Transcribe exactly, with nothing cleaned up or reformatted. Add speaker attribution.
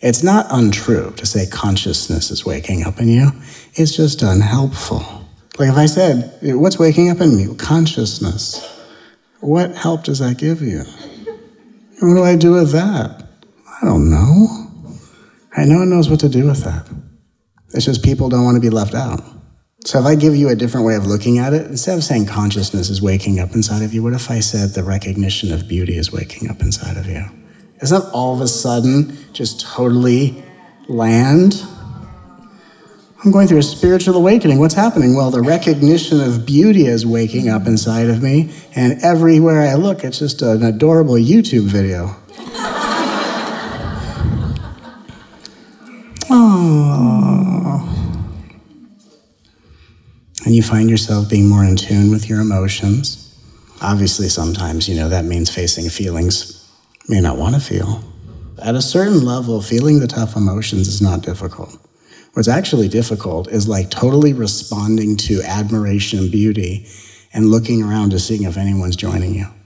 Speaker 1: It's not untrue to say consciousness is waking up in you. It's just unhelpful. Like if I said, what's waking up in me? Consciousness. What help does that give you? What do I do with that? I don't know. Right? No one knows what to do with that. It's just people don't want to be left out. So if I give you a different way of looking at it, instead of saying consciousness is waking up inside of you, what if I said the recognition of beauty is waking up inside of you? Isn't that all of a sudden just totally land? I'm going through a spiritual awakening. What's happening? Well, the recognition of beauty is waking up inside of me, and everywhere I look, it's just an adorable YouTube video. Oh. And you find yourself being more in tune with your emotions. Obviously, sometimes, you know, that means facing feelings you may not want to feel. At a certain level, feeling the tough emotions is not difficult. What's actually difficult is like totally responding to admiration and beauty and looking around to seeing if anyone's joining you.